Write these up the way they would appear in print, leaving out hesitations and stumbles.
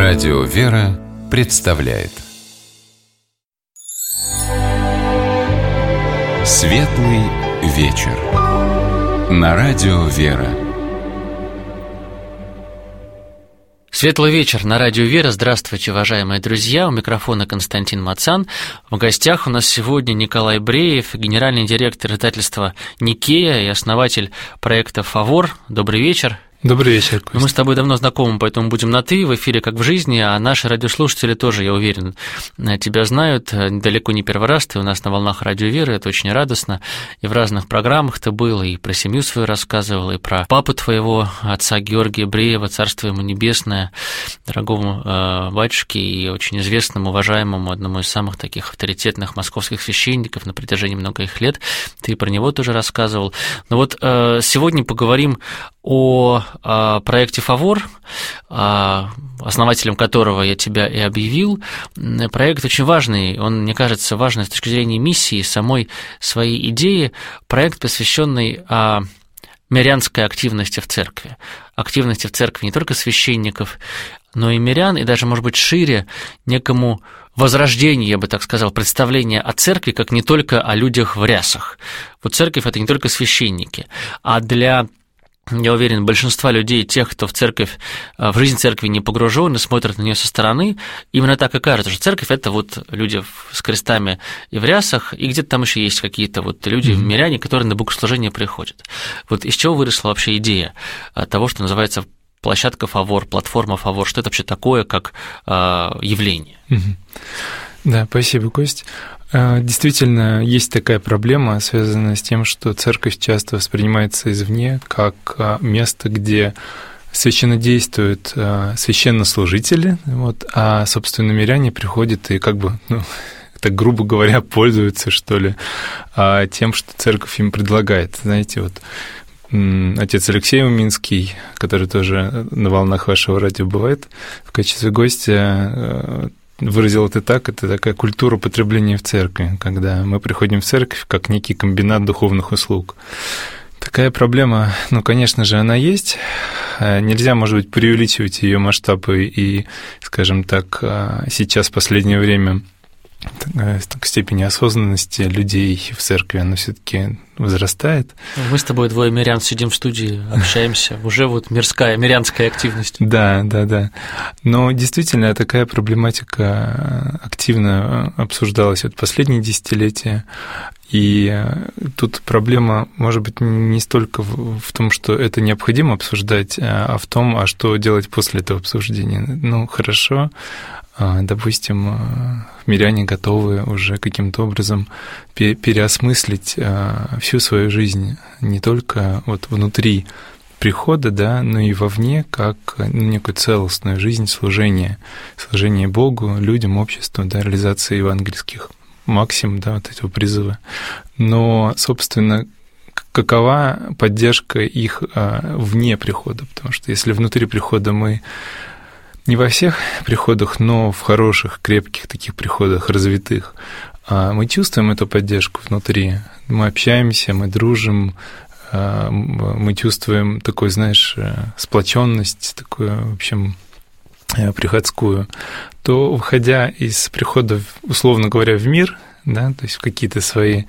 Радио «Вера» представляет Светлый вечер на Радио «Вера». Светлый вечер на Радио «Вера». Здравствуйте, уважаемые друзья. У микрофона Константин Мацан. В гостях у нас сегодня Николай Бреев, генеральный директор издательства «Никея» и основатель проекта «Фавор». Добрый вечер. Добрый вечер, Костя. Мы с тобой давно знакомы, поэтому будем на «ты» в эфире, как в жизни, а наши радиослушатели тоже, я уверен, тебя знают. Далеко не первый раз ты у нас на волнах Радио «Веры», это очень радостно. И в разных программах ты был, и про семью свою рассказывал, и про папу твоего, отца Георгия Бреева, царство ему небесное, дорогому батюшке и очень известному, уважаемому, одному из самых таких авторитетных московских священников на протяжении многих лет. Ты про него тоже рассказывал. Но вот сегодня поговорим о проекте «Фавор», основателем которого я тебя и объявил. Проект очень важный, он, мне кажется, важный с точки зрения миссии, самой своей идеи. Проект, посвященный мирянской активности в церкви. Активности в церкви не только священников, но и мирян, и даже, может быть, шире, некому возрождению, я бы так сказал, представление о церкви как не только о людях в рясах. Вот церковь – это не только священники, а для... Я уверен, большинство людей, тех, кто в церковь, в жизнь церкви не погружен и смотрят на нее со стороны, именно так и кажется, что церковь – это вот люди с крестами и в рясах, и где-то там еще есть какие-то вот люди, миряне, которые на богослужение приходят. Вот из чего выросла вообще идея того, что называется площадка «Фавор», платформа «Фавор», что это вообще такое, как явление? Да, спасибо, Кость. Действительно, есть такая проблема, связанная с тем, что церковь часто воспринимается извне как место, где священно действуют священнослужители, а, собственно, миряне приходят и как бы, так грубо говоря, пользуются, что ли, тем, что церковь им предлагает. Знаете, вот отец Алексей Уминский, который тоже на волнах вашего радио бывает, в качестве гостя выразил это так, это такая культура потребления в церкви, когда мы приходим в церковь как некий комбинат духовных услуг. Такая проблема, конечно же, она есть. Нельзя, может быть, преувеличивать ее масштабы и, скажем так, сейчас в последнее время степень осознанности людей в церкви, она все-таки возрастает. Мы с тобой двое мирян сидим в студии, общаемся, уже вот мирская, мирянская активность. Да. Но действительно такая проблематика активно обсуждалась вот последние десятилетия, и тут проблема, может быть, не столько в том, что это необходимо обсуждать, а в том, что делать после этого обсуждения. Хорошо, допустим, миряне готовы уже каким-то образом переосмыслить всю свою жизнь, не только вот внутри прихода, да, но и вовне, как некую целостную жизнь служения Богу, людям, обществу, да, реализации евангельских максим, да, вот этого призыва. Но, собственно, какова поддержка их вне прихода? Потому что если внутри прихода мы не во всех приходах, но в хороших, крепких таких приходах, развитых, мы чувствуем эту поддержку внутри. Мы общаемся, мы дружим, мы чувствуем такую, знаешь, сплоченность, такую, в общем, приходскую, то, выходя из прихода, условно говоря, в мир, да, то есть в какие-то свои,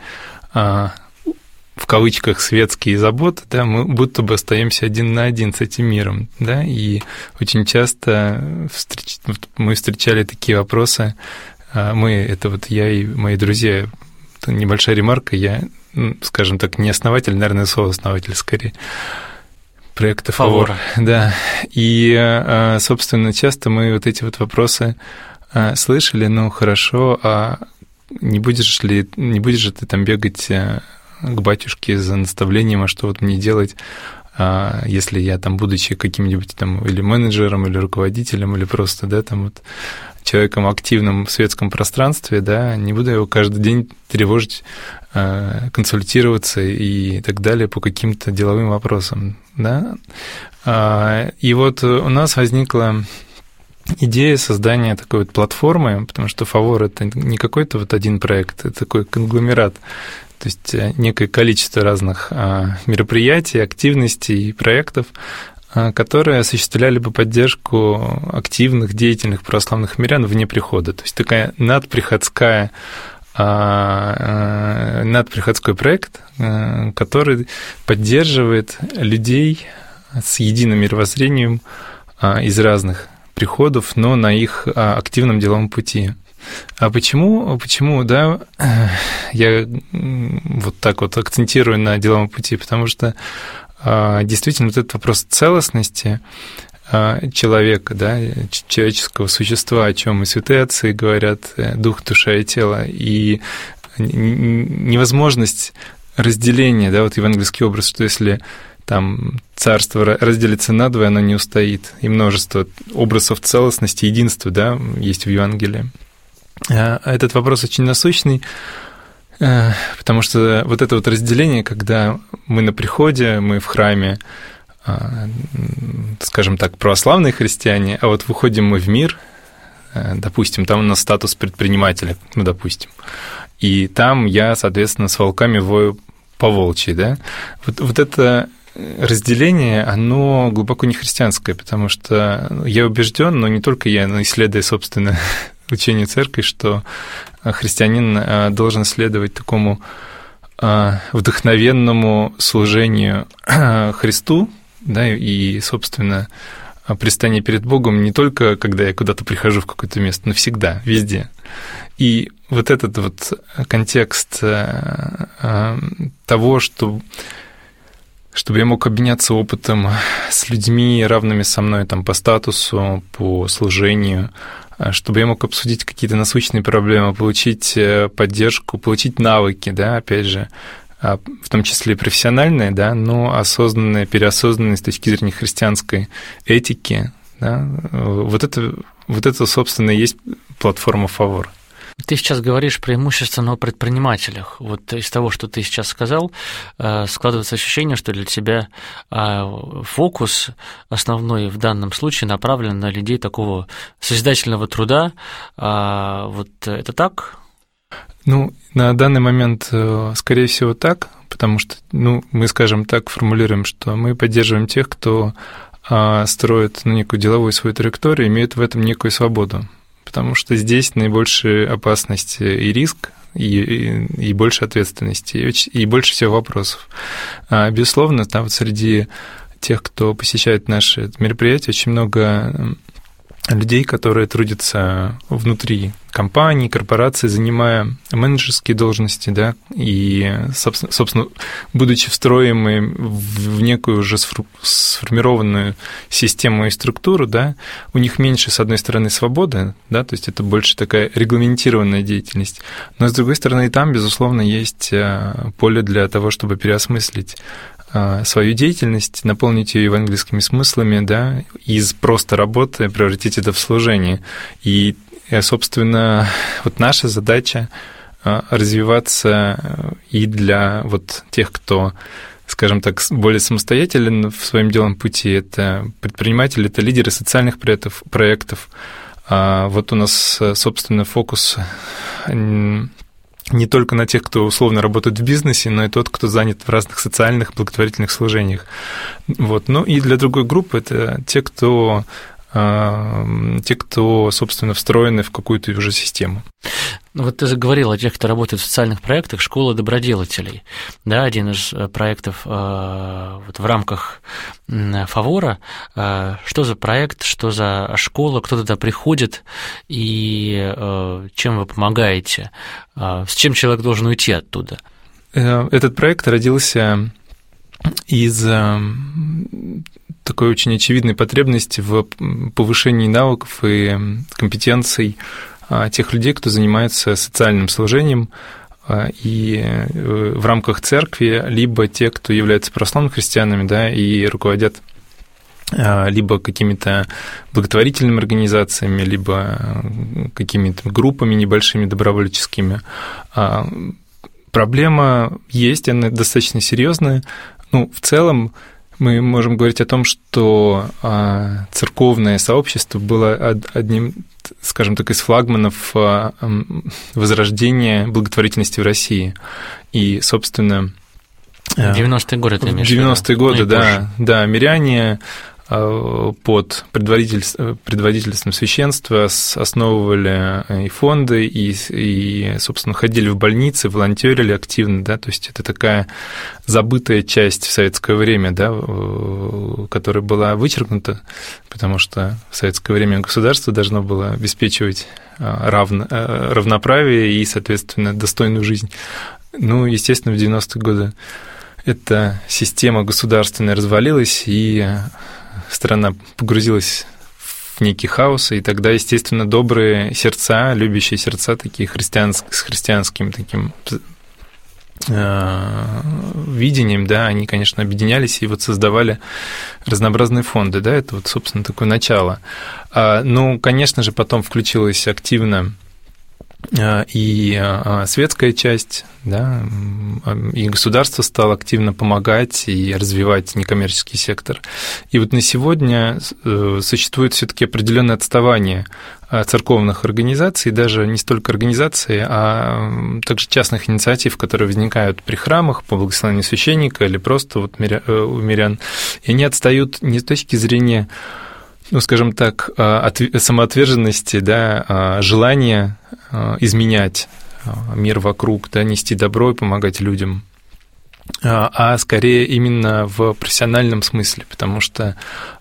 в кавычках, светские заботы, да, мы будто бы остаемся один на один с этим миром, да, и очень часто мы встречали такие вопросы, это вот я и мои друзья, это небольшая ремарка, я, скажем так, не основатель, наверное, сооснователь скорее, проекта «Фавор». Да, и, собственно, часто мы вот эти вот вопросы слышали, хорошо, а не будешь же ты там бегать к батюшке за наставлением, а что вот мне делать, если я там, будучи каким-нибудь там или менеджером, или руководителем, или просто, да, там вот человеком активным в светском пространстве, да, не буду его каждый день тревожить, консультироваться и так далее по каким-то деловым вопросам, да. И вот у нас возникла идея создания такой вот платформы, потому что «Фавор» — это не какой-то вот один проект, это такой конгломерат, то есть некое количество разных мероприятий, активностей и проектов, которые осуществляли бы поддержку активных, деятельных православных мирян вне прихода. То есть такая надприходской проект, который поддерживает людей с единым мировоззрением из разных приходов, но на их активном деловом пути. А почему, да, я вот так вот акцентирую на деловом пути? Потому что действительно вот этот вопрос целостности человека, да, человеческого существа, о чем и святые отцы говорят, дух, душа и тело, и невозможность разделения, да, вот евангельский образ, что если там царство разделится надвое, оно не устоит, и множество образов целостности, единства, да, есть в Евангелии. Этот вопрос очень насущный, потому что вот это вот разделение, когда мы на приходе, мы в храме, скажем так, православные христиане, а вот выходим мы в мир, допустим, там у нас статус предпринимателя, ну, допустим, и там я, соответственно, с волками вою по-волчьи, да, вот это разделение, оно глубоко не христианское, потому что я убежден, но не только я, но исследуя, собственно, учение церкви, что христианин должен следовать такому вдохновенному служению Христу, да, и, собственно, предстание перед Богом не только, когда я куда-то прихожу в какое-то место, но всегда, везде. И вот этот вот контекст того, чтобы я мог обменяться опытом с людьми, равными со мной там, по статусу, по служению, чтобы я мог обсудить какие-то насущные проблемы, получить поддержку, получить навыки, да, опять же, в том числе и профессиональные, да, но осознанные, переосознанные с точки зрения христианской этики, да, вот это, собственно, и есть платформа «Фавор». Ты сейчас говоришь преимущественно о предпринимателях. Вот из того, что ты сейчас сказал, складывается ощущение, что для тебя фокус основной в данном случае направлен на людей такого созидательного труда. Вот это так? Ну, на данный момент, скорее всего, так, потому что, мы, скажем так, формулируем, что мы поддерживаем тех, кто строит некую деловую свою траекторию, имеет в этом некую свободу. Потому что здесь наибольшая опасность и риск, и больше ответственности, и больше всего вопросов. Безусловно, там вот среди тех, кто посещает наши мероприятия, очень много людей, которые трудятся внутри компаний, корпораций, занимая менеджерские должности, да, и, собственно, будучи встроенными в некую уже сформированную систему и структуру, да, у них меньше, с одной стороны, свободы, да, то есть это больше такая регламентированная деятельность, но, с другой стороны, и там, безусловно, есть поле для того, чтобы переосмыслить свою деятельность, наполнить ее евангельскими смыслами, да, из просто работы превратить это в служение. И, собственно, вот наша задача развиваться и для вот тех, кто, скажем так, более самостоятелен в своем деловом пути, это предприниматели, это лидеры социальных проектов. Вот у нас, собственно, фокус не только на тех, кто условно работает в бизнесе, но и тот, кто занят в разных социальных благотворительных служениях. Вот. Ну и для другой группы это те, кто, собственно, встроены в какую-то уже систему. Вот ты заговорил о тех, кто работает в социальных проектах, школа добродетелей. Да, один из проектов вот в рамках «Фавора». Что за проект, что за школа, кто туда приходит и чем вы помогаете? С чем человек должен уйти оттуда? Этот проект родился из такой очень очевидной потребности в повышении навыков и компетенций тех людей, кто занимается социальным служением и в рамках церкви, либо те, кто являются православными христианами, да, и руководят либо какими-то благотворительными организациями, либо какими-то группами небольшими добровольческими. Проблема есть, она достаточно серьезная. Ну, в целом, мы можем говорить о том, что церковное сообщество было одним, скажем так, из флагманов возрождения благотворительности в России. И, собственно... 90-е годы, ты имеешь в виду? 90-е годы, да. Миряне под предводительством священства основывали и фонды, и, собственно, ходили в больницы, волонтерили активно, да, то есть это такая забытая часть в советское время, да, которая была вычеркнута, потому что в советское время государство должно было обеспечивать равноправие и, соответственно, достойную жизнь. Ну, естественно, в 90-е годы эта система государственная развалилась, и страна погрузилась в некий хаос, и тогда, естественно, добрые сердца, любящие сердца, такие с христианским таким видением, да, они, конечно, объединялись и вот создавали разнообразные фонды, да, это вот, собственно, такое начало. Ну, конечно же, потом включилась активно и светская часть, да, и государство стало активно помогать и развивать некоммерческий сектор. И вот на сегодня существует все-таки определенное отставание церковных организаций, даже не столько организаций, а также частных инициатив, которые возникают при храмах по благословению священника или просто вот у мирян. И они отстают не с точки зрения, ну, скажем так, самоотверженности, да, желания изменять мир вокруг, да, нести добро и помогать людям, а скорее именно в профессиональном смысле, потому что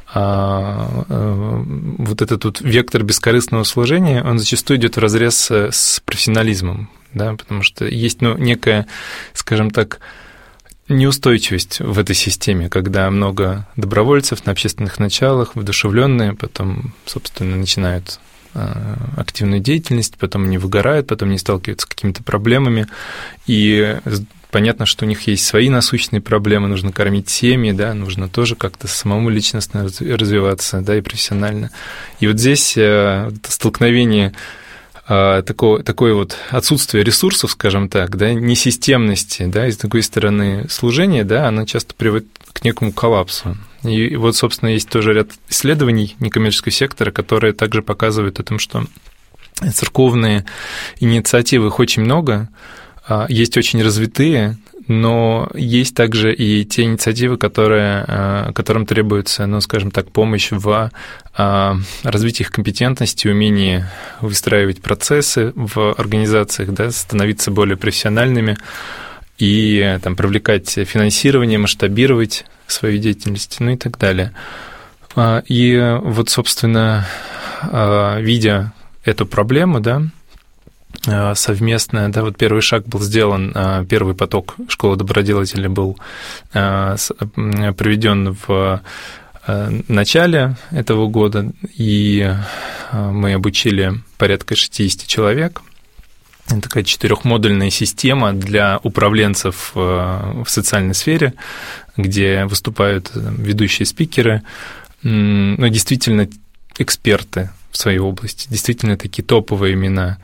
вот этот вот вектор бескорыстного служения, он зачастую идет вразрез с профессионализмом, да, потому что есть, ну, некая, скажем так, неустойчивость в этой системе, когда много добровольцев на общественных началах, воодушевленные, потом, собственно, начинают активную деятельность, потом они выгорают, потом они сталкиваются с какими-то проблемами, и понятно, что у них есть свои насущные проблемы, нужно кормить семьи, да, нужно тоже как-то самому личностно развиваться, да, и профессионально. И вот здесь столкновение такое вот отсутствие ресурсов, скажем так, да, несистемности, да, и с другой стороны служение, да, оно часто приводит к некому коллапсу. И вот, собственно, есть тоже ряд исследований некоммерческого сектора, которые также показывают о том, что церковные инициативы их очень много, есть очень развитые, но есть также и те инициативы, которым требуется, ну, скажем так, помощь в развитии их компетентности, умении выстраивать процессы в организациях, да, становиться более профессиональными и там, привлекать финансирование, масштабировать свою деятельность, ну и так далее. И вот, собственно, видя эту проблему, да, совместно, да, вот первый шаг был сделан, первый поток школы доброделателей был проведен в начале этого года, и мы обучили порядка 60 человек. Это такая 4-модульная система для управленцев в социальной сфере, где выступают ведущие спикеры, ну, действительно эксперты в своей области, действительно такие топовые имена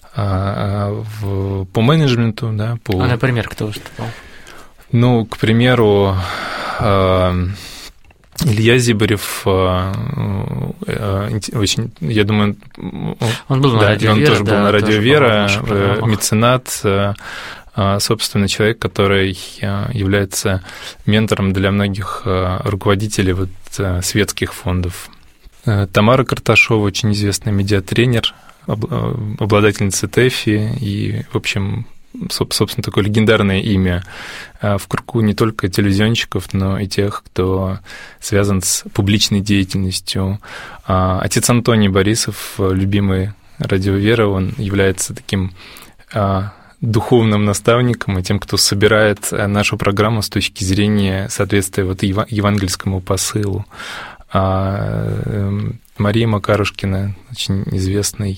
по менеджменту, да, по... А, например, кто выступал? Ну, к примеру, Илья Зибарев, очень, я думаю... Он был на Радио Вера. Он тоже был на Радио Вера, меценат, собственно, человек, который является ментором для многих руководителей вот светских фондов. Тамара Карташова, очень известный медиатренер, обладательница ТЭФИ и, в общем, собственно, такое легендарное имя в кругу не только телевизионщиков, но и тех, кто связан с публичной деятельностью. Отец Антоний Борисов, любимый Радио Вера, он является таким духовным наставником и тем, кто собирает нашу программу с точки зрения соответствия вот евангельскому посылу. Мария Макарушкина, очень известный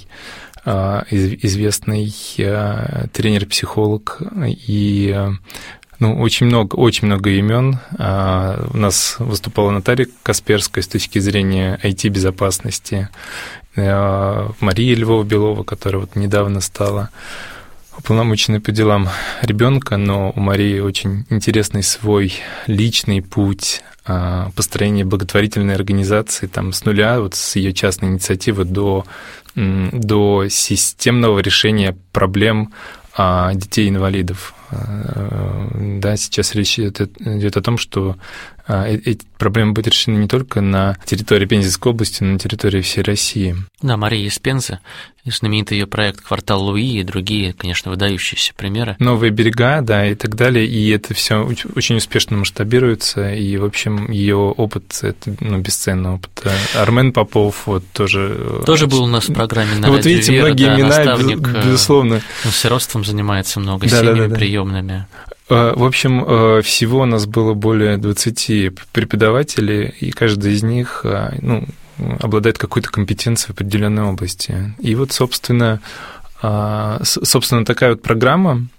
тренер-психолог, и ну, очень много имен. У нас выступала Наталья Касперская с точки зрения IT-безопасности, Мария Львова-Белова, которая вот недавно стала уполномоченной по делам ребенка, но у Марии очень интересный свой личный путь построения благотворительной организации там, с нуля, вот с ее частной инициативы до системного решения проблем детей-инвалидов. Да, сейчас речь идет о том, что эти проблемы будут решены не только на территории Пензенской области, но и на территории всей России. Да, Мария из Пензы, знаменитый ее проект «Квартал Луи» и другие, конечно, выдающиеся примеры. Новые берега, да, и так далее, и это все очень успешно масштабируется, и, в общем, ее опыт, это бесценный опыт. Армен Попов вот тоже... Тоже был у нас в программе на вот видите, Вера, многие имена, наставник, безусловно. Сиротством занимается много, семьями приемными. В общем, всего у нас было более 20 преподавателей, и каждый из них обладает какой-то компетенцией в определенной области. И вот, собственно, такая вот программа,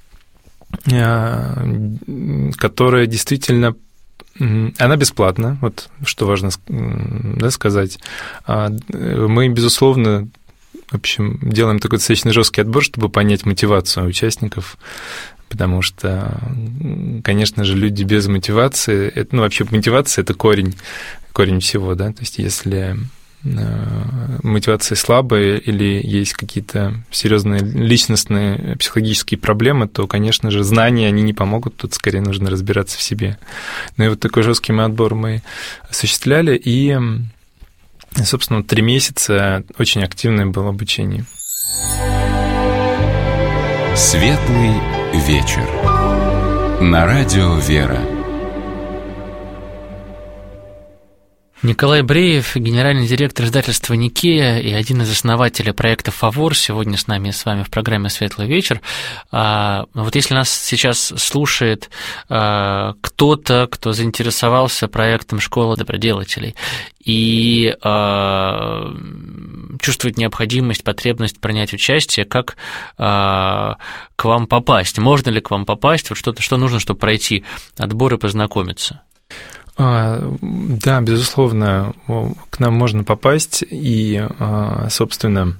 которая действительно... Она бесплатна, вот что важно сказать. Мы, безусловно, в общем, делаем такой достаточно жесткий отбор, чтобы понять мотивацию участников, потому что, конечно же, люди без мотивации, вообще мотивация – это корень всего, да, то есть если мотивация слабая или есть какие-то серьезные личностные психологические проблемы, то, конечно же, знания, они не помогут, тут скорее нужно разбираться в себе. Ну и вот такой жесткий отбор мы осуществляли, и, собственно, 3 месяца очень активное было обучение. Светлый вечер. На радио «Вера». Николай Бреев, генеральный директор издательства «Никея» и один из основателей проекта «Фавор», сегодня с вами в программе «Светлый вечер». Вот если нас сейчас слушает кто-то, кто заинтересовался проектом «Школа доброделателей» и чувствует необходимость, потребность принять участие, как к вам попасть? Можно ли к вам попасть? Вот что нужно, чтобы пройти отбор и познакомиться? Да, безусловно, к нам можно попасть, и, собственно,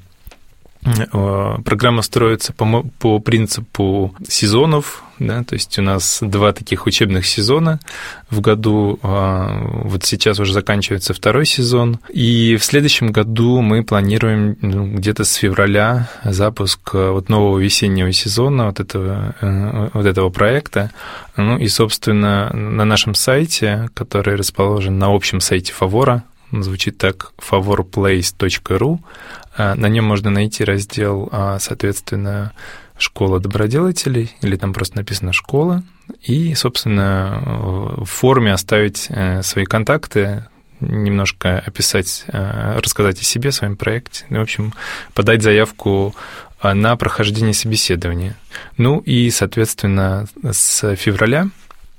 программа строится по принципу сезонов, да, то есть у нас 2 таких учебных сезона в году, вот сейчас уже заканчивается 2-й сезон, и в следующем году мы планируем где-то с февраля запуск вот нового весеннего сезона вот этого проекта, и, собственно, на нашем сайте, который расположен на общем сайте Фавора, звучит так: favorplace.ru. На нем можно найти раздел, соответственно, «Школа доброделателей», или там просто написано «Школа», и, собственно, в форме оставить свои контакты, немножко описать, рассказать о себе, о своем проекте, в общем, подать заявку на прохождение собеседования. Ну и, соответственно, с февраля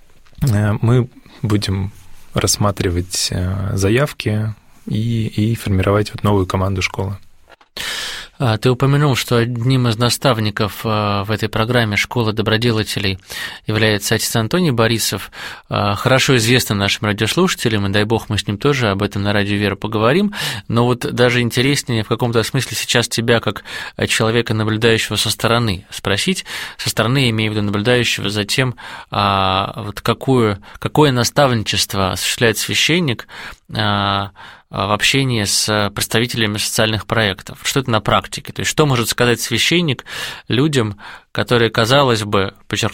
мы будем рассматривать заявки и формировать вот новую команду школы. Ты упомянул, что одним из наставников в этой программе «Школа доброделателей» является отец Антоний Борисов, хорошо известный нашим радиослушателям, и дай бог мы с ним тоже об этом на радио «Вера» поговорим, но вот даже интереснее в каком-то смысле сейчас тебя, как человека, наблюдающего со стороны, спросить, со стороны, имею в виду наблюдающего за тем, вот какое наставничество осуществляет священник в общении с представителями социальных проектов. Что это на практике? То есть что может сказать священник людям, которые, казалось бы,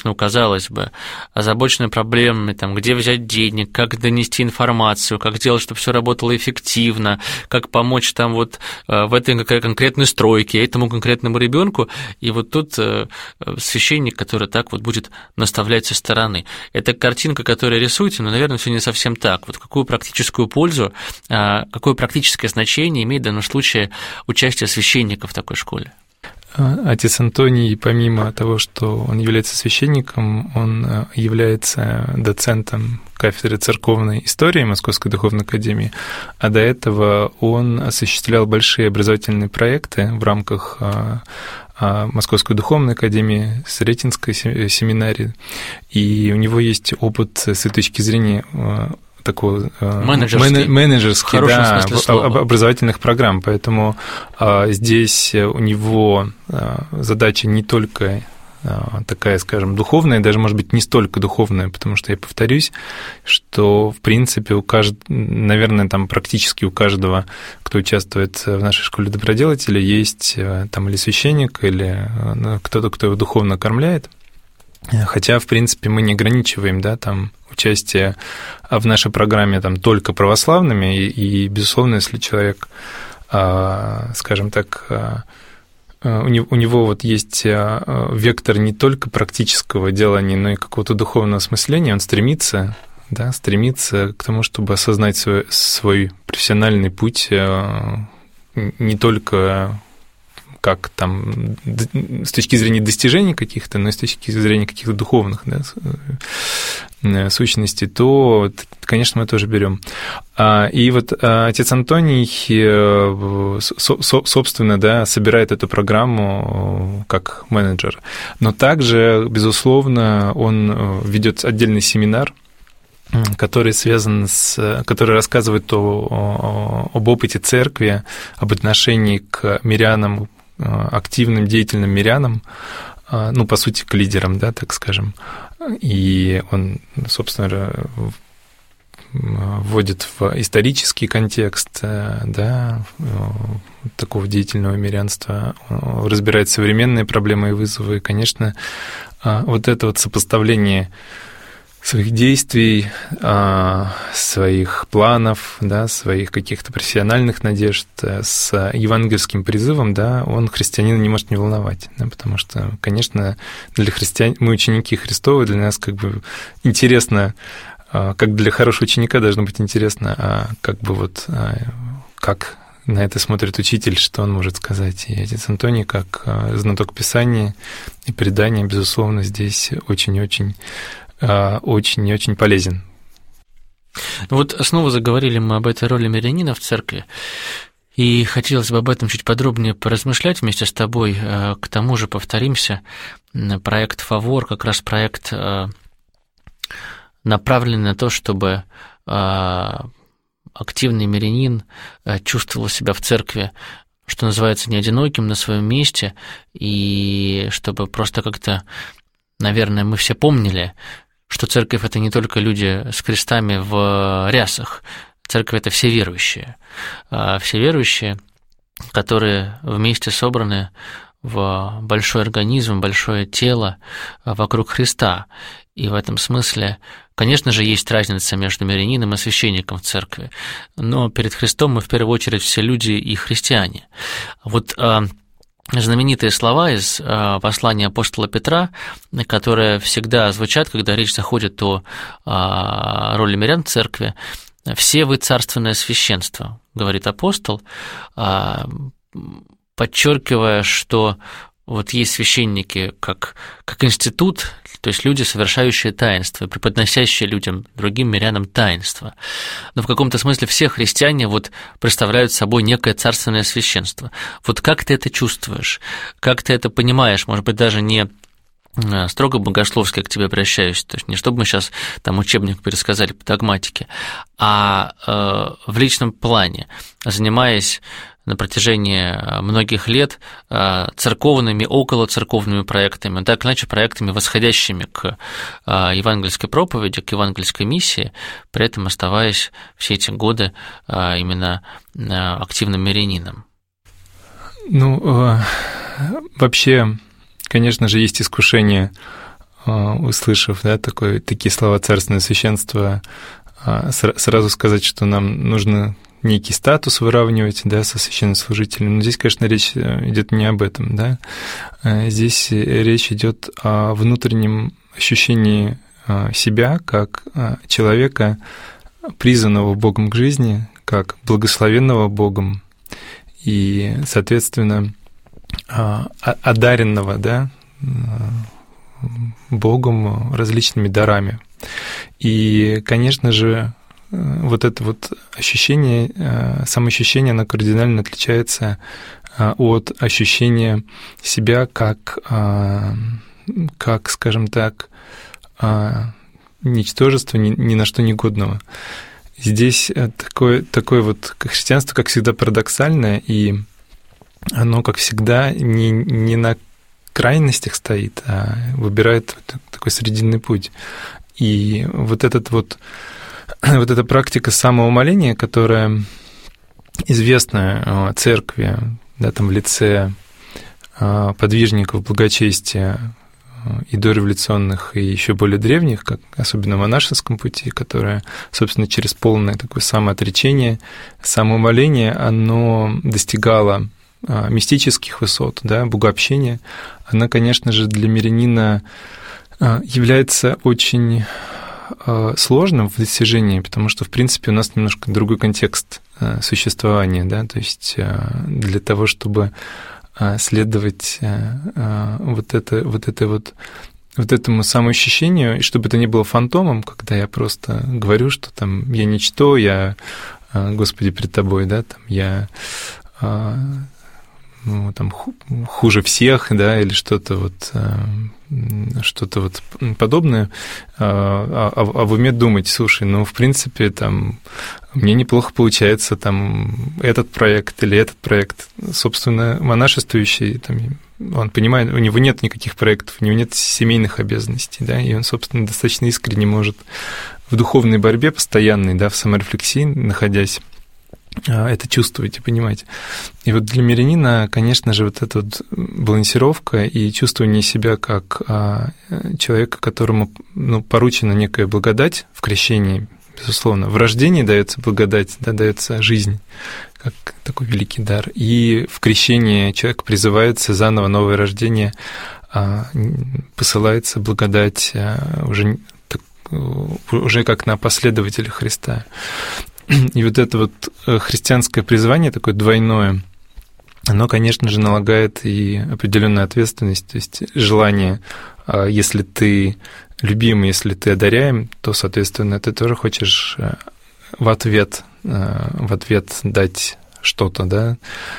озабочены проблемами, там, где взять денег, как донести информацию, как сделать, чтобы все работало эффективно, как помочь там вот в этой конкретной стройке, этому конкретному ребенку, и вот тут священник, который так вот будет наставлять со стороны. Это картинка, которую рисуете, но, наверное, все не совсем так. Вот какую практическую пользу, какое практическое значение имеет в данном случае участие священника в такой школе? Отец Антоний, помимо того, что он является священником, он является доцентом кафедры церковной истории Московской духовной академии, а до этого он осуществлял большие образовательные проекты в рамках Московской духовной академии, Сретенской семинарии, и у него есть опыт с этой точки зрения такого менеджерский, да, образовательных программ, поэтому здесь у него задача не только такая, скажем, духовная, даже, может быть, не столько духовная, потому что я повторюсь, что, в принципе, наверное, там практически у каждого, кто участвует в нашей школе доброделателей, есть там или священник, или кто-то, кто его духовно кормляет. Хотя, в принципе, мы не ограничиваем, да, там, участие в нашей программе там, только православными, и, безусловно, если человек, скажем так, у него вот есть вектор не только практического делания, но и какого-то духовного осмысления, он стремится к тому, чтобы осознать свой профессиональный путь не только как там с точки зрения достижений каких-то, но и с точки зрения каких-то духовных, да, сущностей, то, конечно, мы тоже берем. И вот отец Антоний, собственно, да, собирает эту программу как менеджер, но также, безусловно, он ведет отдельный семинар, который рассказывает об опыте церкви, об отношении к мирянам, активным, деятельным мирянам, ну, по сути, к лидерам, да, так скажем. И он, собственно, вводит в исторический контекст, да, такого деятельного мирянства, разбирает современные проблемы и вызовы. И, конечно, вот это вот сопоставление своих действий, своих планов, да, своих каких-то профессиональных надежд с евангельским призывом, да, он христианина не может не волновать, да, потому что, конечно, для христиан, мы ученики Христовы, для нас как бы интересно, как для хорошего ученика должно быть интересно, как бы вот, как на это смотрит учитель, что он может сказать. И отец Антоний, как знаток Писания и предания, безусловно, здесь очень-очень полезен. Вот снова заговорили мы об этой роли мирянина в церкви, и хотелось бы об этом чуть подробнее поразмышлять вместе с тобой. К тому же повторимся, проект «Фавор», как раз проект, направленный на то, чтобы активный мирянин чувствовал себя в церкви, что называется, не одиноким на своем месте, и чтобы просто как-то, наверное, мы все помнили, что церковь – это не только люди с крестами в рясах. Церковь – это все верующие. Все верующие, которые вместе собраны в большой организм, большое тело вокруг Христа. И в этом смысле, конечно же, есть разница между мирянином и священником в церкви, но перед Христом мы в первую очередь все люди и христиане. Вот знаменитые слова из послания апостола Петра, которые всегда звучат, когда речь заходит о роли мирян в церкви. «Все вы царственное священство», — говорит апостол, подчеркивая, что вот есть священники как институт, то есть люди, совершающие таинство, преподносящие людям, другим мирянам таинство. Но в каком-то смысле все христиане вот представляют собой некое царственное священство. Вот как ты это чувствуешь? Как ты это понимаешь? Может быть, даже не строго богословски к тебе обращаюсь, то есть не чтобы мы сейчас там учебник пересказали по догматике, а в личном плане, занимаясь на протяжении многих лет церковными, околоцерковными проектами, так или иначе проектами, восходящими к евангельской проповеди, к евангельской миссии, при этом оставаясь все эти годы именно активным мирянином. Ну, вообще, конечно же, есть искушение, услышав, да, такие слова «царственное священство», сразу сказать, что нам нужно некий статус выравнивать, да, со священнослужителем. Но здесь, конечно, речь идет не об этом, да. Здесь речь идет о внутреннем ощущении себя как человека, призванного Богом к жизни, как благословенного Богом и, соответственно, одаренного, да, Богом различными дарами. И, конечно же, вот это вот ощущение, самоощущение, оно кардинально отличается от ощущения себя как, скажем так, ничтожества, ни на что негодного. Здесь такое вот христианство, как всегда, парадоксальное, и оно, как всегда, не на крайностях стоит, а выбирает такой срединный путь. И вот эта практика самоумоления, которая известна церкви, да, там в лице подвижников благочестия, и дореволюционных, и еще более древних, как особенно в монашеском пути, которое, собственно, через полное такое самоотречение, самоумоление, оно достигало мистических высот, да, богообщения, она, конечно же, для мирянина является очень сложным в достижении, потому что, в принципе, у нас немножко другой контекст существования, да, то есть для того, чтобы следовать этому самоощущению, и чтобы это не было фантомом, когда я просто говорю, что там я ничто, я, Господи, пред Тобой, да, там я там хуже всех, да, или что-то вот подобное, а в уме думать, слушай, ну, в принципе, там, мне неплохо получается там этот проект или этот проект. Собственно, монашествующий, там, он понимает, у него нет никаких проектов, у него нет семейных обязанностей, да, и он, собственно, достаточно искренне может в духовной борьбе постоянной, да, в саморефлексии, находясь, это чувствовать и понимать. И вот для мирянина, конечно же, вот эта вот балансировка и чувствование себя как человека, которому, ну, поручена некая благодать в крещении, безусловно. В рождении дается благодать, да, дается жизнь, как такой великий дар. И в крещении человек призывается заново, новое рождение, посылается благодать уже как на последователя Христа. И вот это вот христианское призвание, такое двойное, оно, конечно же, налагает и определенную ответственность, то есть желание, если ты любимый, если ты одаряем, то, соответственно, ты тоже хочешь в ответ дать что-то, да,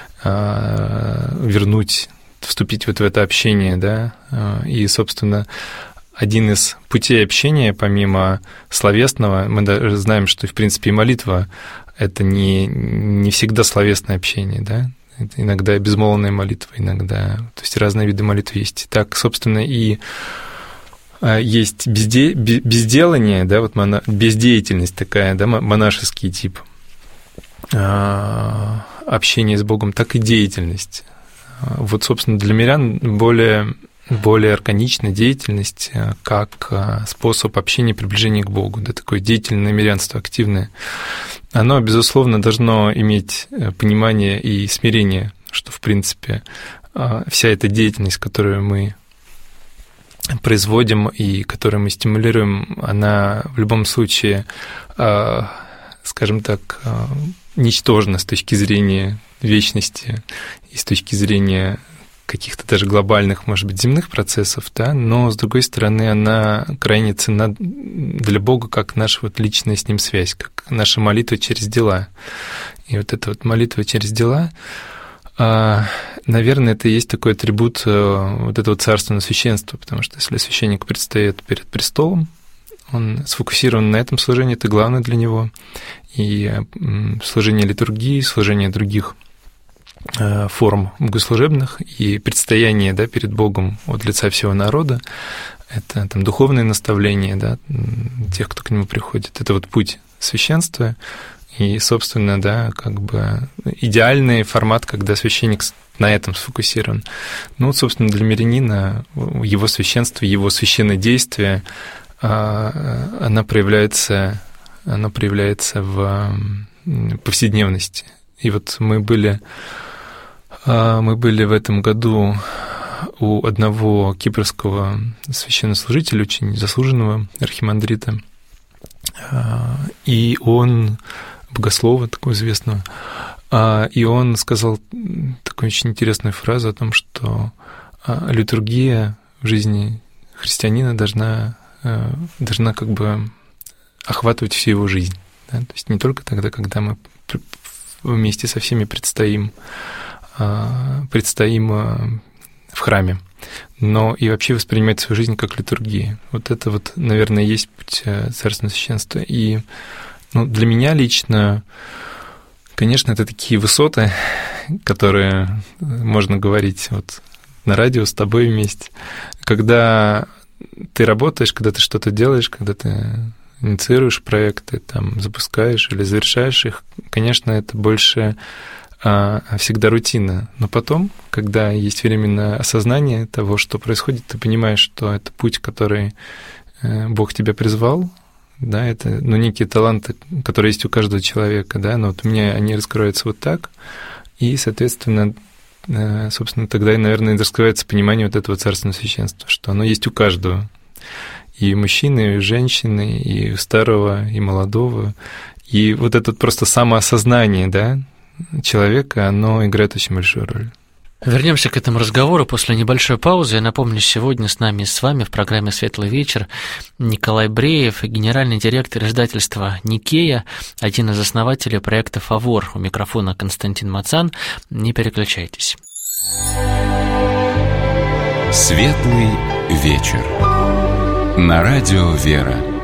вернуть, вступить вот в это общение, да, и, собственно, один из путей общения, помимо словесного, мы даже знаем, что, в принципе, и молитва — это не всегда словесное общение, да, это иногда безмолвная молитва, иногда, то есть разные виды молитв есть. Так, собственно, и есть безделание, да, вот бездеятельность такая, да, монашеский тип общения с Богом, так и деятельность. Вот, собственно, для мирян более органичная деятельность как способ общения и приближения к Богу, да, такое деятельное мирянство, активное. Оно, безусловно, должно иметь понимание и смирение, что, в принципе, вся эта деятельность, которую мы производим и которую мы стимулируем, она в любом случае, скажем так, ничтожна с точки зрения вечности и с точки зрения каких-то даже глобальных, может быть, земных процессов, да, но, с другой стороны, она крайне ценна для Бога, как наша вот личная с Ним связь, как наша молитва через дела. И вот эта вот молитва через дела, наверное, это и есть такой атрибут вот этого царственного священства, потому что если священник предстает перед престолом, он сфокусирован на этом служении, это главное для него, и служение литургии, служение других форм богослужебных и предстояние, да, перед Богом от лица всего народа, это там духовные наставления, да, тех, кто к нему приходит. Это вот путь священства и, собственно, да, как бы идеальный формат, когда священник на этом сфокусирован. Ну, вот, собственно, для мирянина его священство, его священное действие, оно проявляется в повседневности. И вот мы были в этом году у одного кипрского священнослужителя, очень заслуженного архимандрита, и он, богослова такого известного, и он сказал такую очень интересную фразу о том, что литургия в жизни христианина должна как бы охватывать всю его жизнь. Да? То есть не только тогда, когда мы вместе со всеми предстоим в храме, но и вообще воспринимать свою жизнь как литургию. Вот это вот, наверное, и есть путь царственного священства. И для меня лично, конечно, это такие высоты, которые можно говорить вот на радио с тобой вместе. Когда ты работаешь, когда ты что-то делаешь, когда ты инициируешь проекты, там, запускаешь или завершаешь их, конечно, это больше всегда рутина. Но потом, когда есть временное осознание того, что происходит, ты понимаешь, что это путь, который Бог тебя призвал, да, это, некие таланты, которые есть у каждого человека, да, но вот у меня они раскроются вот так, и, соответственно, тогда, наверное, раскрывается понимание вот этого царственного священства, что оно есть у каждого, и мужчины, и женщины, и старого, и молодого, и вот это просто самоосознание, да, человека, оно играет очень большую роль. Вернемся к этому разговору после небольшой паузы. Я напомню, сегодня с вами в программе «Светлый вечер» Николай Бреев, генеральный директор издательства «Никея», один из основателей проекта «Фавор». У микрофона Константин Мацан. Не переключайтесь. «Светлый вечер» на радио «Вера».